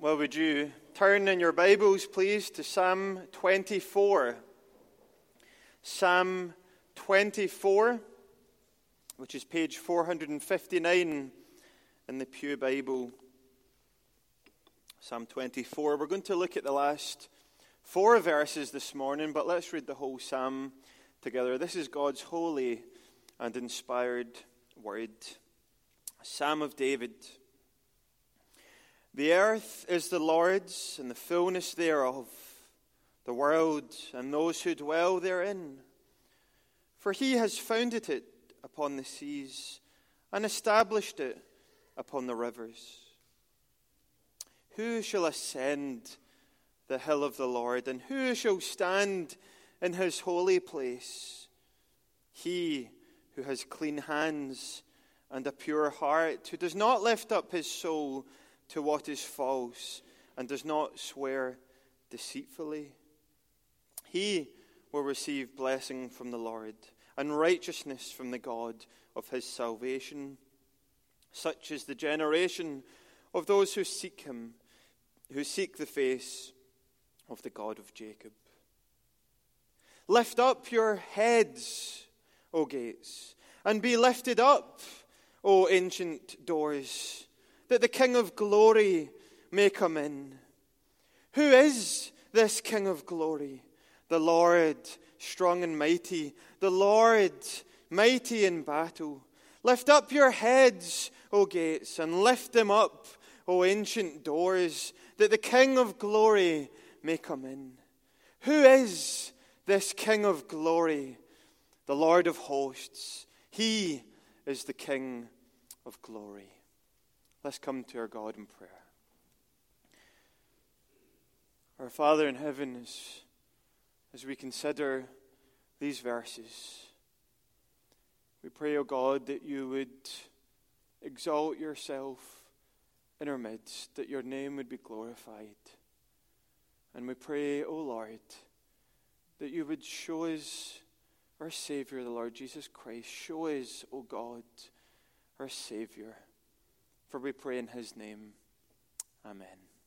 Well, would you turn in your Bibles, please, to Psalm 24. Psalm 24, which is page 459 in the Pew Bible. Psalm 24. We're going to look at the last 4 verses this morning, but let's read the whole psalm together. This is God's holy and inspired word. Psalm of David. The earth is the Lord's, and the fullness thereof, the world and those who dwell therein. For he has founded it upon the seas, and established it upon the rivers. Who shall ascend the hill of the Lord, and who shall stand in his holy place? He who has clean hands and a pure heart, who does not lift up his soul to what is false, and does not swear deceitfully. He will receive blessing from the Lord, and righteousness from the God of his salvation. Such is the generation of those who seek him, who seek the face of the God of Jacob. Lift up your heads, O gates, and be lifted up, O ancient doors, that the King of glory may come in. Who is this King of glory? The Lord, strong and mighty, the Lord, mighty in battle. Lift up your heads, O gates, and lift them up, O ancient doors, that the King of glory may come in. Who is this King of glory? The Lord of hosts. He is the King of glory. Let's come to our God in prayer. Our Father in heaven, as we consider these verses, we pray, O God, that you would exalt yourself in our midst, that your name would be glorified. And we pray, O Lord, that you would show us our Savior, the Lord Jesus Christ. Show us, O God, our Savior. For we pray in his name. Amen.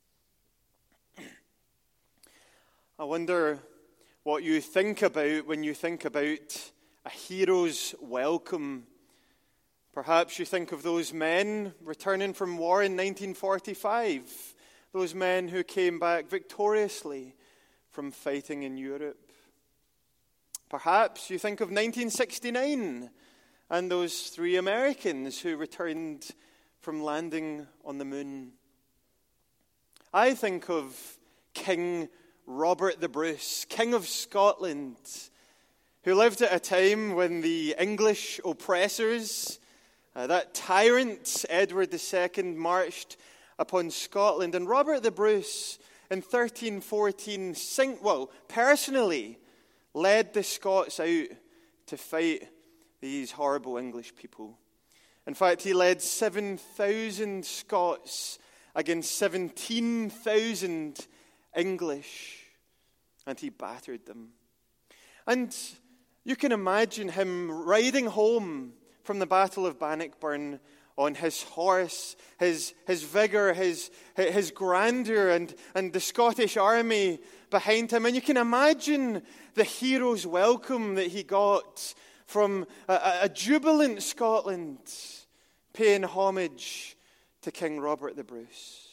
I wonder what you think about when you think about a hero's welcome. Perhaps you think of those men returning from war in 1945, those men who came back victoriously from fighting in Europe. Perhaps you think of 1969 and those 3 Americans who returned from landing on the moon. I think of King Robert the Bruce, King of Scotland, who lived at a time when the English oppressors, that tyrant Edward II, marched upon Scotland. And Robert the Bruce in 1314 personally led the Scots out to fight these horrible English people. In fact, he led 7,000 Scots against 17,000 English, and he battered them. And you can imagine him riding home from the Battle of Bannockburn on his horse, his vigour, his grandeur, and the Scottish army behind him. And you can imagine the hero's welcome that he got from a jubilant Scotland, paying homage to King Robert the Bruce.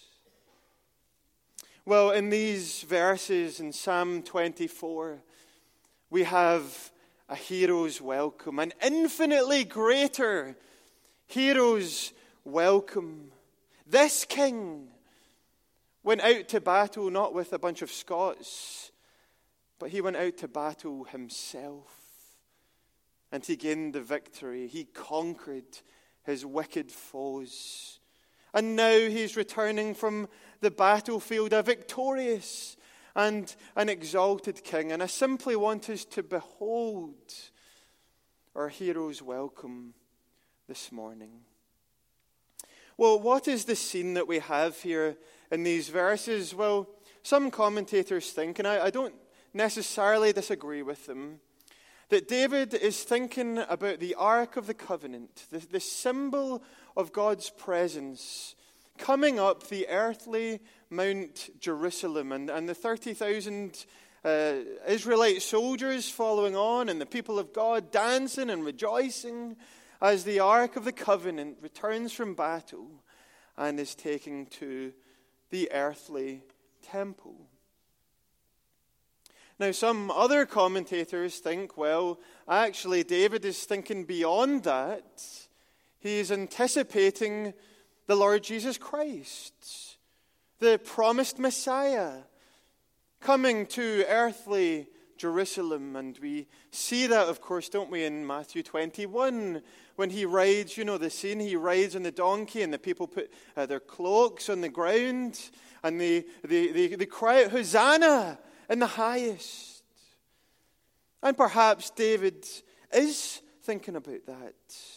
Well, in these verses in Psalm 24, we have a hero's welcome, an infinitely greater hero's welcome. This king went out to battle not with a bunch of Scots, but he went out to battle himself. And he gained the victory. He conquered his wicked foes. And now he's returning from the battlefield a victorious and an exalted king. And I simply want us to behold our hero's welcome this morning. Well, what is the scene that we have here in these verses? Well, some commentators think, and I don't necessarily disagree with them, that David is thinking about the Ark of the Covenant, the symbol of God's presence coming up the earthly Mount Jerusalem, and the 30,000 Israelite soldiers following on, and the people of God dancing and rejoicing as the Ark of the Covenant returns from battle and is taken to the earthly temple. Now, some other commentators think, well, actually, David is thinking beyond that. He is anticipating the Lord Jesus Christ, the promised Messiah, coming to earthly Jerusalem. And we see that, of course, don't we, in Matthew 21, when he rides, you know the scene, he rides on the donkey and the people put their cloaks on the ground and they cry out, Hosanna in the highest. And perhaps David is thinking about that.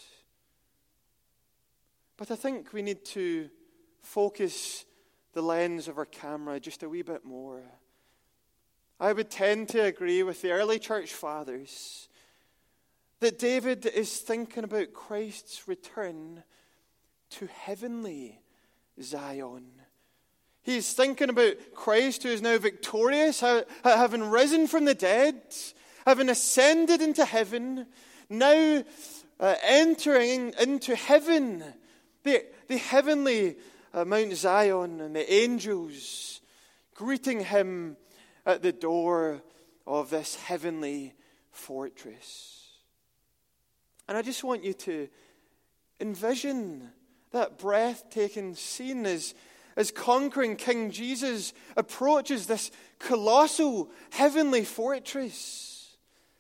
But I think we need to focus the lens of our camera just a wee bit more. I would tend to agree with the early church fathers that David is thinking about Christ's return to heavenly Zion. He's thinking about Christ, who is now victorious, having risen from the dead, having ascended into heaven, now entering into heaven, the heavenly Mount Zion, and the angels greeting him at the door of this heavenly fortress. And I just want you to envision that breathtaking scene as conquering King Jesus approaches this colossal heavenly fortress.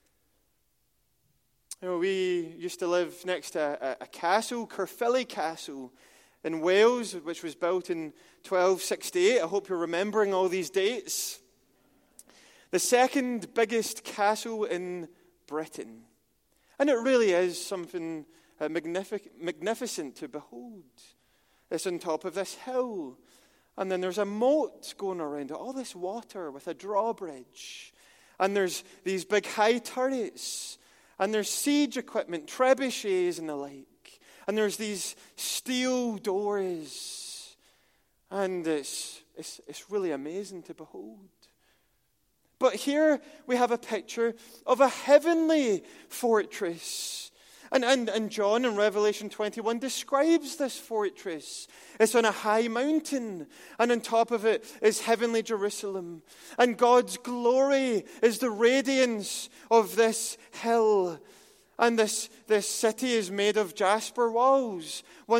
You know, we used to live next to a castle, Caerphilly Castle in Wales, which was built in 1268. I hope you're remembering all these dates. The second biggest castle in Britain. And it really is something magnificent to behold. It's on top of this hill. And then there's a moat going around it, all this water with a drawbridge. And there's these big high turrets. And there's siege equipment, trebuchets and the like. And there's these steel doors. And it's really amazing to behold. But here we have a picture of a heavenly fortress. And John in Revelation 21 describes this fortress. It's on a high mountain, and on top of it is heavenly Jerusalem. And God's glory is the radiance of this hill. And this city is made of jasper walls,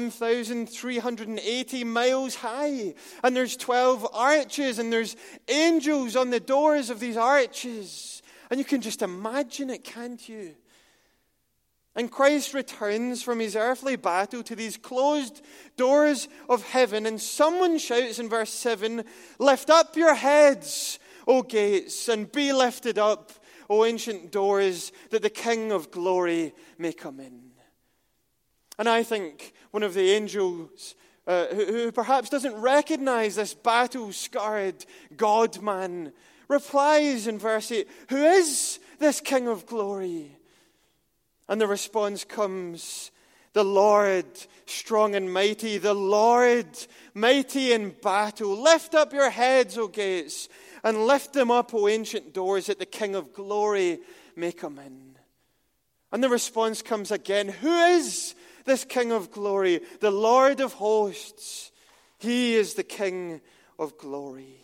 1,380 miles high. And there's 12 arches, and there's angels on the doors of these arches. And you can just imagine it, can't you? And Christ returns from his earthly battle to these closed doors of heaven. And someone shouts in verse 7, "Lift up your heads, O gates, and be lifted up, O ancient doors, that the King of glory may come in." And I think one of the angels who perhaps doesn't recognize this battle-scarred God-man replies in verse 8, "Who is this King of glory?" And the response comes, "The Lord, strong and mighty, the Lord, mighty in battle. Lift up your heads, O gates, and lift them up, O ancient doors, that the King of glory may come in." And the response comes again, "Who is this King of glory? The Lord of hosts. He is the King of glory."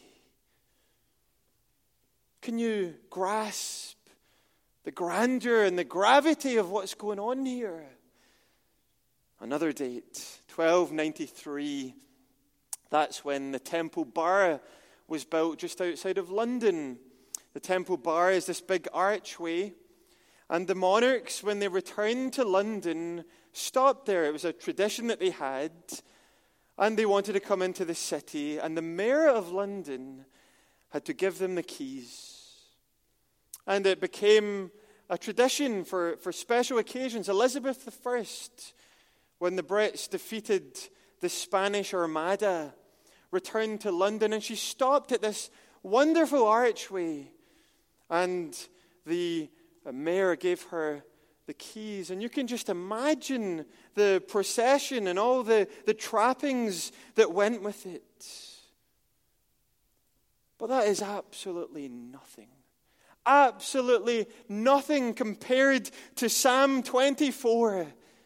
Can you grasp the grandeur and the gravity of what's going on here? Another date, 1293. That's when the Temple Bar was built just outside of London. The Temple Bar is this big archway. And the monarchs, when they returned to London, stopped there. It was a tradition that they had. And they wanted to come into the city. And the mayor of London had to give them the keys. And it became a tradition for special occasions. Elizabeth I, when the Brits defeated the Spanish Armada, returned to London, and she stopped at this wonderful archway. And the mayor gave her the the keys. And you can just imagine the procession and all the trappings that went with it. But that is absolutely nothing. Absolutely nothing compared to Psalm 24.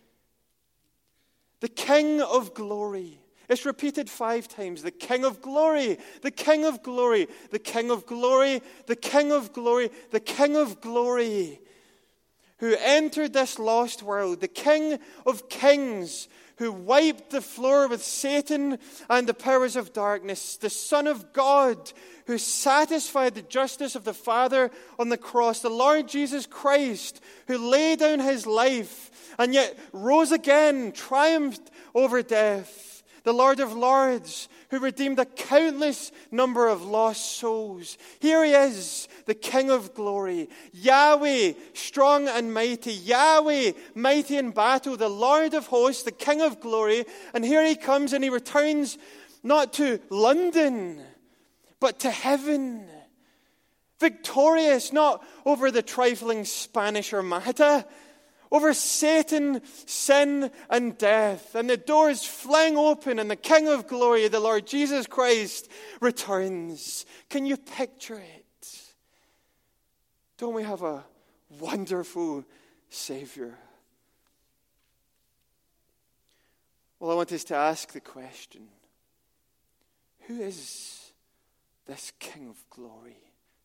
The King of Glory. It's repeated 5 times. The King of Glory, the King of Glory, the King of Glory, the King of Glory, the King of Glory, who entered this lost world, the King of Kings, who wiped the floor with Satan and the powers of darkness, the Son of God, who satisfied the justice of the Father on the cross, the Lord Jesus Christ, who laid down his life and yet rose again, triumphed over death, the Lord of Lords, who redeemed a countless number of lost souls. Here he is, the King of Glory, Yahweh, strong and mighty, Yahweh, mighty in battle, the Lord of hosts, the King of Glory. And here he comes and he returns not to London, but to heaven. Victorious, not over the trifling Spanish Armada, over Satan, sin, and death. And the doors fling open and the King of Glory, the Lord Jesus Christ, returns. Can you picture it? Don't we have a wonderful Savior? Well, I want us to ask the question, who is this King of Glory?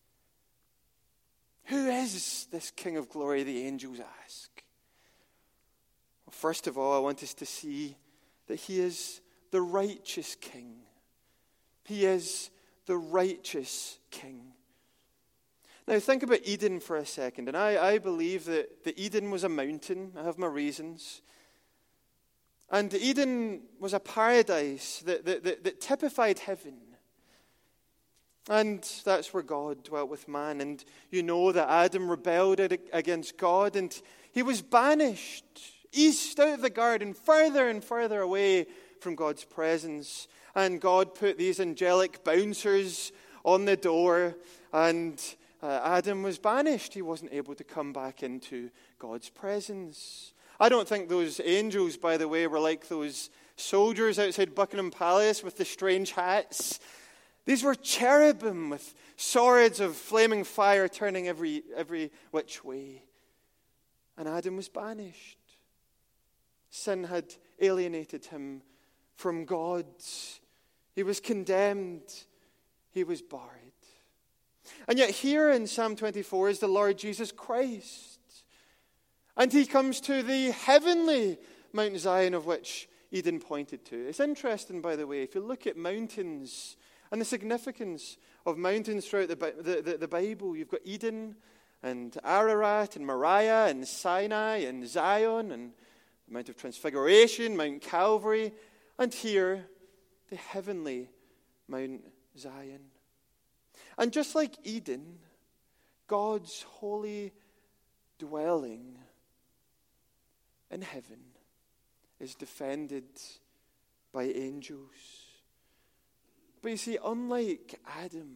Who is this King of Glory, the angels ask? Well, first of all, I want us to see that he is the righteous King. He is the righteous King. Now, think about Eden for a second. And I believe that Eden was a mountain. I have my reasons. And Eden was a paradise that typified heaven. And that's where God dwelt with man. And you know that Adam rebelled against God, and he was banished east out of the garden, further and further away from God's presence. And God put these angelic bouncers on the door, and Adam was banished. He wasn't able to come back into God's presence. I don't think those angels, by the way, were like those soldiers outside Buckingham Palace with the strange hats. These were cherubim with swords of flaming fire turning every which way. And Adam was banished. Sin had alienated him from God. He was condemned. He was barred. And yet here in Psalm 24 is the Lord Jesus Christ. And he comes to the heavenly Mount Zion of which Eden pointed to. It's interesting, by the way, if you look at mountains and the significance of mountains throughout the Bible, you've got Eden and Ararat and Moriah and Sinai and Zion and the Mount of Transfiguration, Mount Calvary, and here, the heavenly Mount Zion. And just like Eden, God's holy dwelling in heaven is defended by angels. But you see, unlike Adam,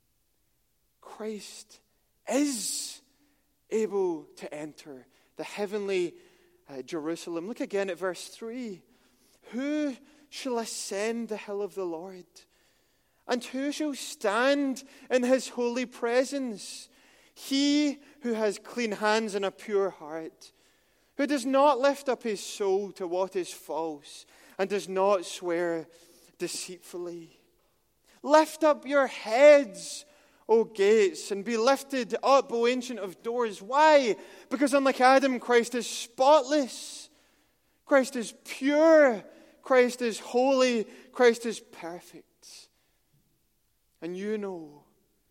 Christ is able to enter the heavenly Jerusalem. Look again at verse 3. Who shall ascend the hill of the Lord? And who shall stand in his holy presence? He who has clean hands and a pure heart, who does not lift up his soul to what is false, and does not swear deceitfully. Lift up your heads, O gates, and be lifted up, O ancient of doors. Why? Because unlike Adam, Christ is spotless. Christ is pure. Christ is holy. Christ is perfect. And you know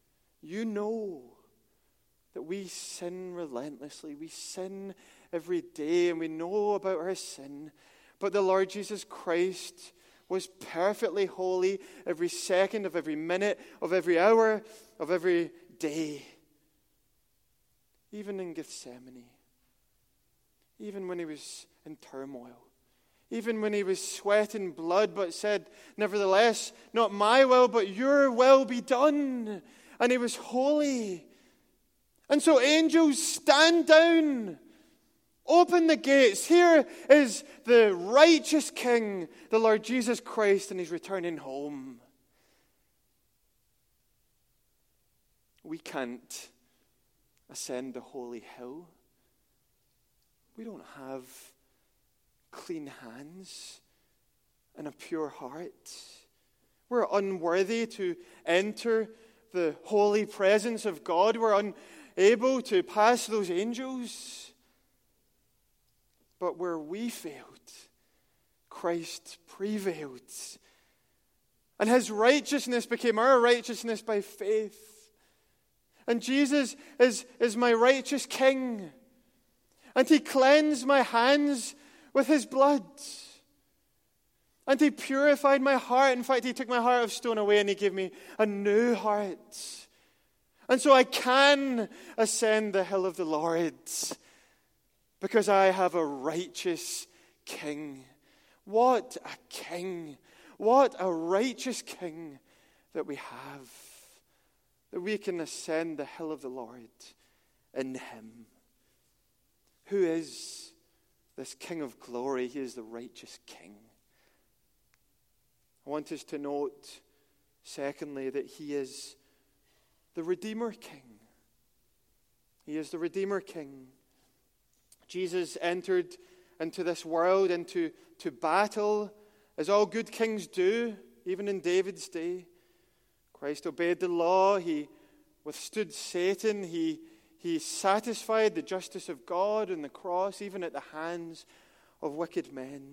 that we sin relentlessly. We sin every day, and we know about our sin. But the Lord Jesus Christ was perfectly holy every second of every minute, of every hour, of every day. Even in Gethsemane. Even when he was in turmoil. Even when he was sweating blood, but said, nevertheless, not my will, but your will be done. And he was holy. And so angels stand down, Open the gates. Here is the righteous King, the Lord Jesus Christ, and he's returning home. We can't ascend the holy hill. We don't have clean hands and a pure heart. We're unworthy to enter the holy presence of God. We're unable to pass those angels. But where we failed, Christ prevailed. And his righteousness became our righteousness by faith. And Jesus is my righteous King. And he cleansed my hands with his blood. And he purified my heart. In fact, he took my heart of stone away and he gave me a new heart. And so I can ascend the hill of the Lord because I have a righteous King. What a King. What a righteous King that we have. That we can ascend the hill of the Lord in him. Who is this King of glory? He is the righteous King. I want us to note, secondly, that he is the Redeemer King. He is the Redeemer King. Jesus entered into this world, into battle, as all good kings do, even in David's day. Christ obeyed the law. He withstood Satan. He satisfied the justice of God on the cross, even at the hands of wicked men.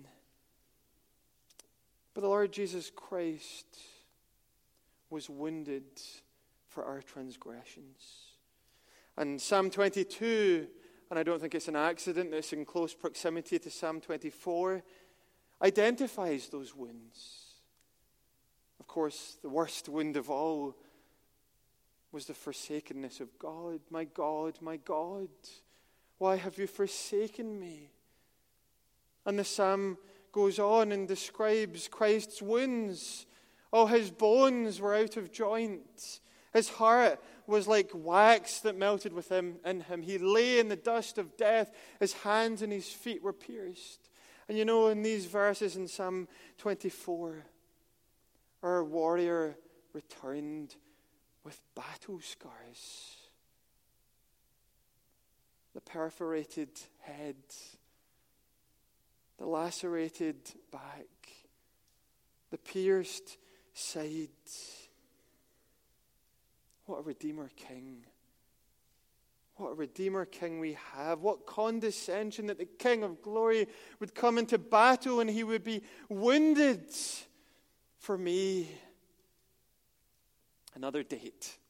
But the Lord Jesus Christ was wounded for our transgressions. And Psalm 22, and I don't think it's an accident that it's in close proximity to Psalm 24, identifies those wounds. Of course, the worst wound of all was the forsakenness of God. My God, why have you forsaken me? And the psalm goes on and describes Christ's wounds. All his bones were out of joint. His heart was like wax that melted in him. He lay in the dust of death. His hands and his feet were pierced. And you know, in these verses in Psalm 24, our warrior returned with battle scars. The perforated head, the lacerated back, the pierced side. What a Redeemer King. What a Redeemer King we have. What condescension that the King of glory would come into battle and he would be wounded for me. Another date,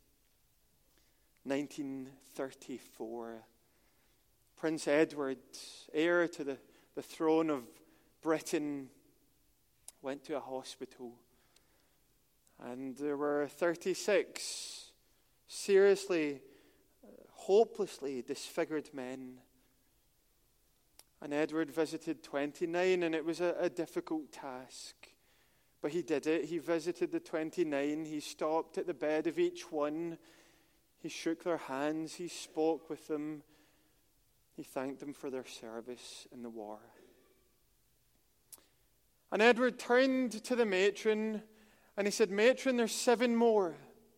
1934. Prince Edward, heir to the throne of Britain, went to a hospital. And there were 36 seriously, hopelessly disfigured men. And Edward visited 29, and it was a difficult task. But he did it. He visited the 29. He stopped at the bed of each one. He shook their hands. He spoke with them. He thanked them for their service in the war. And Edward turned to the matron and he said, "Matron, there's 7 more.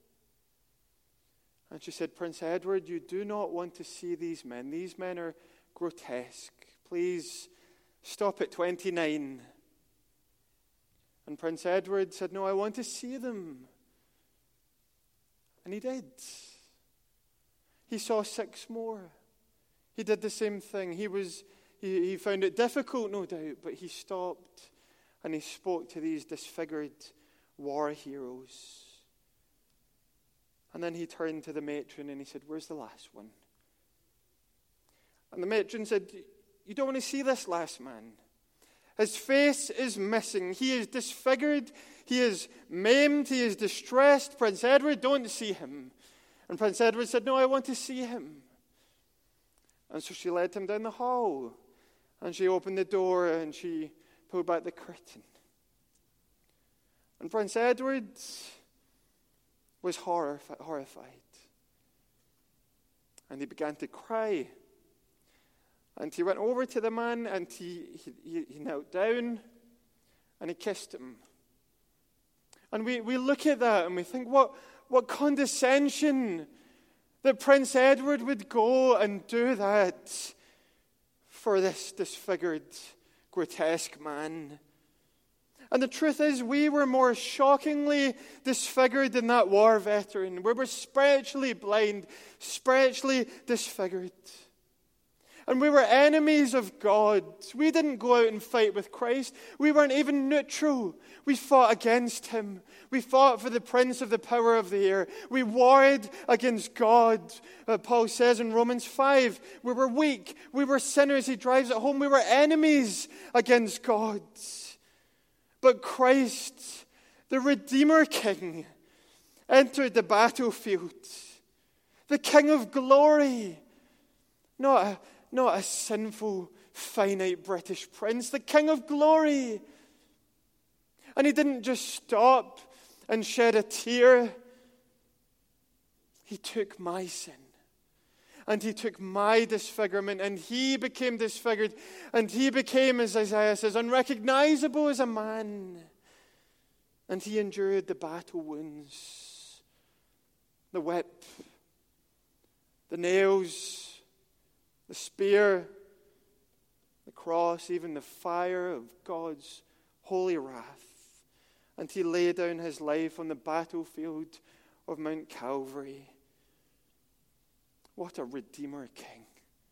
And she said, "Prince Edward, you do not want to see these men. These men are grotesque. Please stop at 29. And Prince Edward said, "No, I want to see them." And he did. He saw 6 more. He did the same thing. He found it difficult, no doubt, but he stopped and he spoke to these disfigured war heroes. And then he turned to the matron and he said, "Where's the last one?" And the matron said, "You don't want to see this last man. His face is missing. He is disfigured. He is maimed. He is distressed. Prince Edward, don't see him." And Prince Edward said, "No, I want to see him." And so she led him down the hall. And she opened the door and she pulled back the curtain. And Prince Edward was horrified. And he began to cry. And he went over to the man, and he knelt down, and he kissed him. And we look at that, and we think, what condescension that Prince Edward would go and do that for this disfigured, grotesque man. And the truth is, we were more shockingly disfigured than that war veteran. We were spiritually blind, spiritually disfigured. And we were enemies of God. We didn't go out and fight with Christ. We weren't even neutral. We fought against him. We fought for the prince of the power of the air. We warred against God. Paul says in Romans 5, we were weak. We were sinners. He drives it home. We were enemies against God. But Christ, the Redeemer King, entered the battlefield. The King of glory. Not a sinful, finite British prince. The King of glory. And he didn't just stop and shed a tear. He took my sin. And he took my disfigurement. And he became disfigured. And he became, as Isaiah says, unrecognizable as a man. And he endured the battle wounds, the whip, the nails, the spear, the cross, even the fire of God's holy wrath. And he laid down his life on the battlefield of Mount Calvary. What a Redeemer King.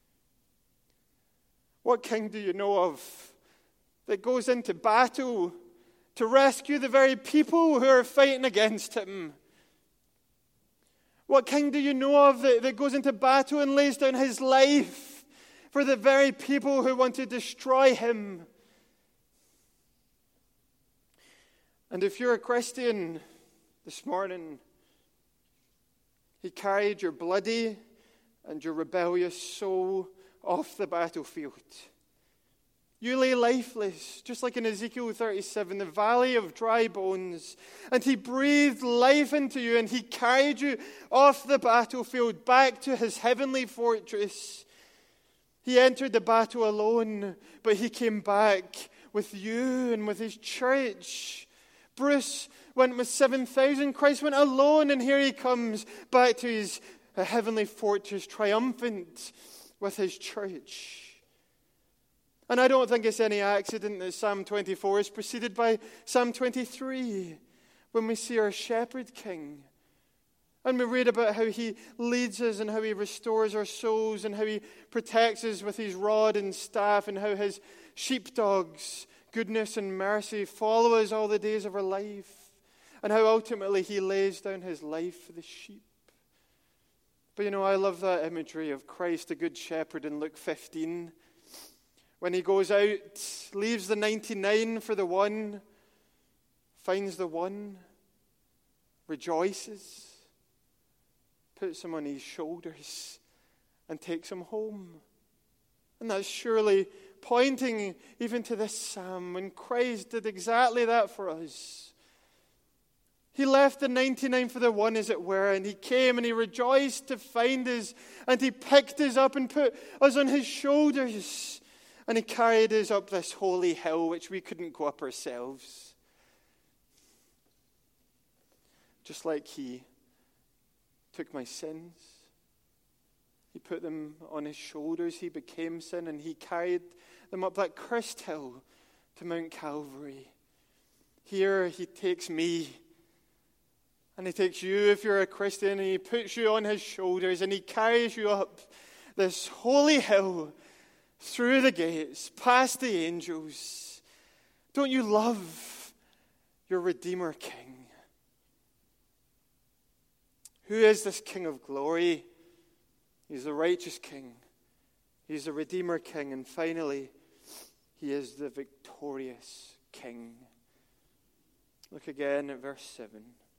What king do you know of that goes into battle to rescue the very people who are fighting against him? What king do you know of that goes into battle and lays down his life for the very people who want to destroy him? And if you're a Christian this morning, he carried your bloody and your rebellious soul off the battlefield. You lay lifeless, just like in Ezekiel 37, the valley of dry bones. And he breathed life into you, and he carried you off the battlefield back to his heavenly fortress. He entered the battle alone, but he came back with you and with his church. Bruce went with 7,000. Christ went alone, and here he comes back to his heavenly fortress, triumphant with his church. And I don't think it's any accident that Psalm 24 is preceded by Psalm 23 when we see our shepherd king. And we read about how he leads us and how he restores our souls and how he protects us with his rod and staff and how his sheepdogs, goodness and mercy, follow us all the days of our life. And how ultimately he lays down his life for the sheep. But I love that imagery of Christ, the good shepherd in Luke 15. When he goes out, leaves the 99 for the one, finds the one, rejoices, puts him on his shoulders, and takes him home. And that's surely pointing even to this psalm when Christ did exactly that for us. He left the 99 for the one, as it were, and he came and he rejoiced to find us, and he picked us up and put us on his shoulders. And he carried us up this holy hill which we couldn't go up ourselves. Just like he took my sins. He put them on his shoulders. He became sin and he carried them up that cursed hill to Mount Calvary. Here he takes me and he takes you if you're a Christian and he puts you on his shoulders and he carries you up this holy hill through the gates, past the angels. Don't you love your Redeemer King? Who is this King of glory? He's the righteous King. He's the Redeemer King. And finally, he is the victorious King. Look again at verse 7.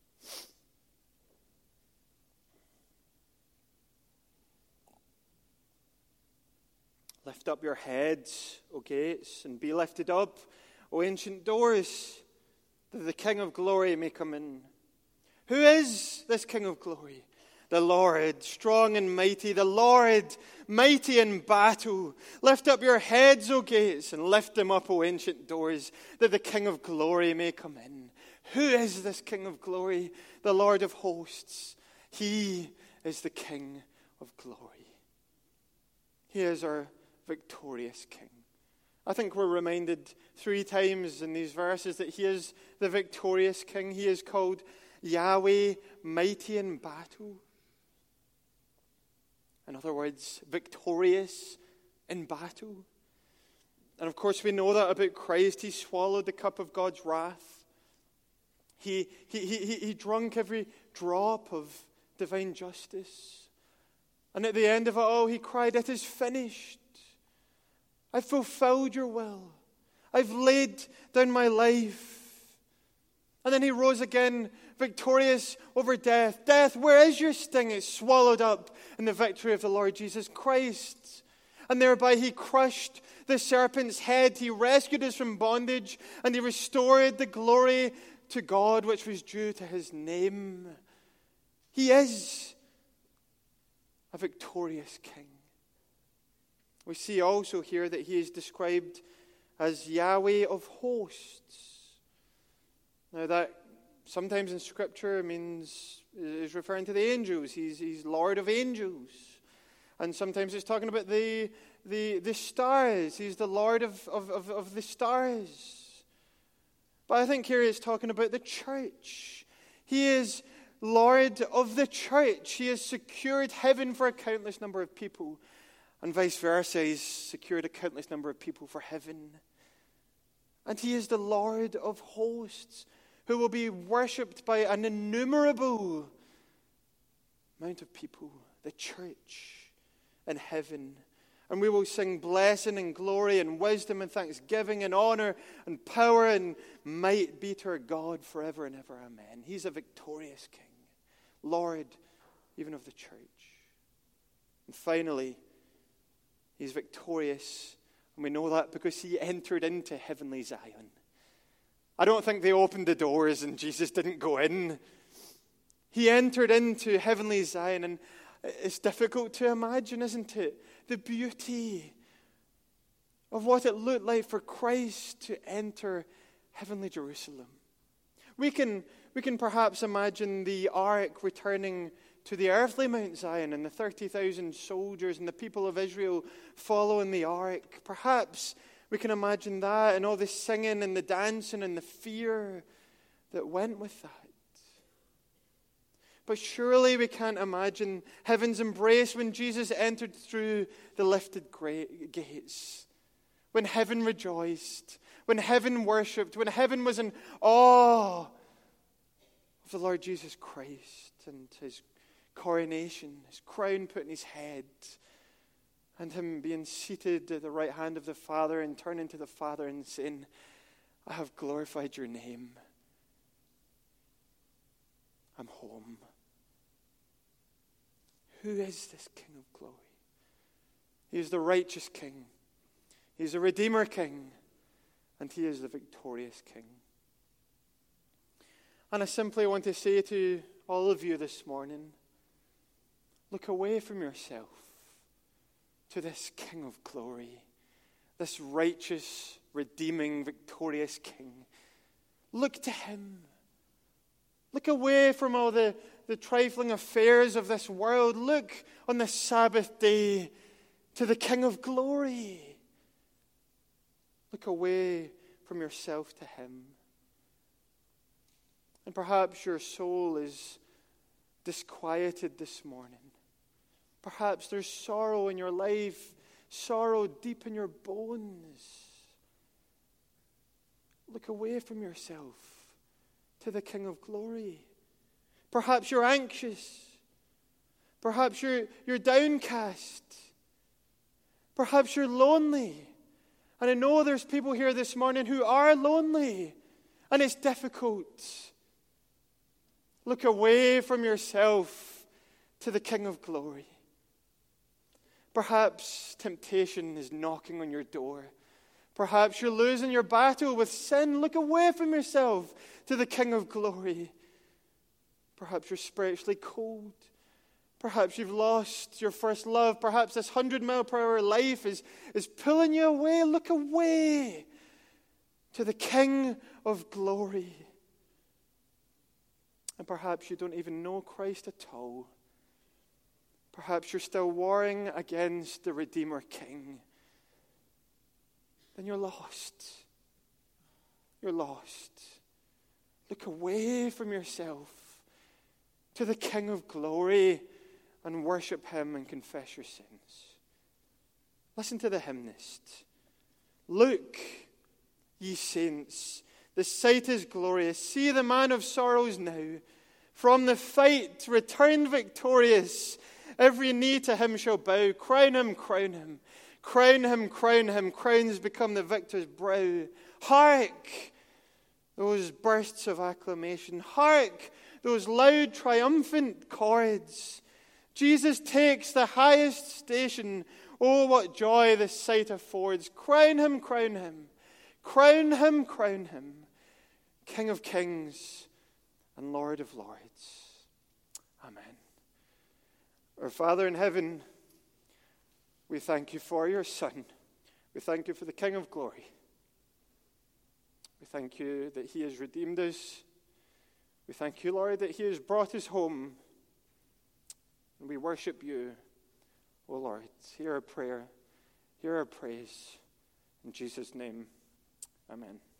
Lift up your heads, O gates, and be lifted up, O ancient doors, that the King of glory may come in. Who is this King of glory? the Lord, strong and mighty, the Lord, mighty in battle. Lift up your heads, O gates, and lift them up, O ancient doors, that the King of glory may come in. Who is this King of glory? The Lord of hosts. He is the King of glory. He is our victorious King. I think we're reminded 3 times in these verses that he is the victorious King. He is called Yahweh, mighty in battle. In other words, victorious in battle. And of course we know that about Christ. He swallowed the cup of God's wrath. He drank every drop of divine justice. And at the end of it all, he cried, "It is finished. I've fulfilled your will. I've laid down my life." And then he rose again, victorious over death. Death, where is your sting? It's swallowed up in the victory of the Lord Jesus Christ. And thereby he crushed the serpent's head. He rescued us from bondage, and he restored the glory to God which was due to his name. He is a victorious King. We see also here that he is described as Yahweh of hosts. Now that sometimes in Scripture is referring to the angels. He's Lord of angels. And sometimes it's talking about the stars. He's the Lord of the stars. But I think here it's talking about the church. He is Lord of the church. He has secured heaven for a countless number of people. And vice versa, he's secured a countless number of people for heaven. And he is the Lord of hosts, who will be worshipped by an innumerable amount of people, the church in heaven. And we will sing blessing and glory and wisdom and thanksgiving and honor and power and might be to our God forever and ever. Amen. He's a victorious King, Lord even of the church. And finally, he's victorious, and we know that because he entered into heavenly Zion. I don't think they opened the doors and Jesus didn't go in. He entered into heavenly Zion, and it's difficult to imagine, isn't it? The beauty of what it looked like for Christ to enter heavenly Jerusalem. We can perhaps imagine the ark returning to the earthly Mount Zion and the 30,000 soldiers and the people of Israel following the ark. Perhaps we can imagine that and all the singing and the dancing and the fear that went with that. But surely we can't imagine heaven's embrace when Jesus entered through the lifted gates. When heaven rejoiced, when heaven worshipped, when heaven was in awe of the Lord Jesus Christ and his coronation, his crown put in his head, and him being seated at the right hand of the Father and turning to the Father and saying, "I have glorified your name. I'm home." Who is this King of glory? He is the righteous King. He's a Redeemer King. And he is the victorious King. And I simply want to say to all of you this morning, look away from yourself to this King of glory, this righteous, redeeming, victorious King. Look to him. Look away from all the trifling affairs of this world. Look on the Sabbath day to the King of glory. Look away from yourself to him. And perhaps your soul is disquieted this morning. Perhaps there's sorrow in your life, sorrow deep in your bones. Look away from yourself to the King of glory. Perhaps you're anxious. Perhaps you're downcast. Perhaps you're lonely. And I know there's people here this morning who are lonely, and it's difficult. Look away from yourself to the King of glory. Perhaps temptation is knocking on your door. Perhaps you're losing your battle with sin. Look away from yourself to the King of glory. Perhaps you're spiritually cold. Perhaps you've lost your first love. Perhaps this 100-mile-per-hour life is pulling you away. Look away to the King of glory. And perhaps you don't even know Christ at all. Perhaps you're still warring against the Redeemer King. Then you're lost. You're lost. Look away from yourself to the King of glory and worship him and confess your sins. Listen to the hymnist. Look, ye saints, the sight is glorious. See the man of sorrows now. From the fight returned victorious. Every knee to him shall bow. Crown him, crown him. Crown him, crown him. Crowns become the victor's brow. Hark! Those bursts of acclamation. Hark! Those loud triumphant chords. Jesus takes the highest station. Oh, what joy this sight affords. Crown him, crown him. Crown him, crown him. King of kings and Lord of lords. Amen. Our Father in heaven, we thank you for your Son. We thank you for the King of glory. We thank you that he has redeemed us. We thank you, Lord, that he has brought us home. And we worship you, O Lord. Hear our prayer. Hear our praise. In Jesus' name, amen.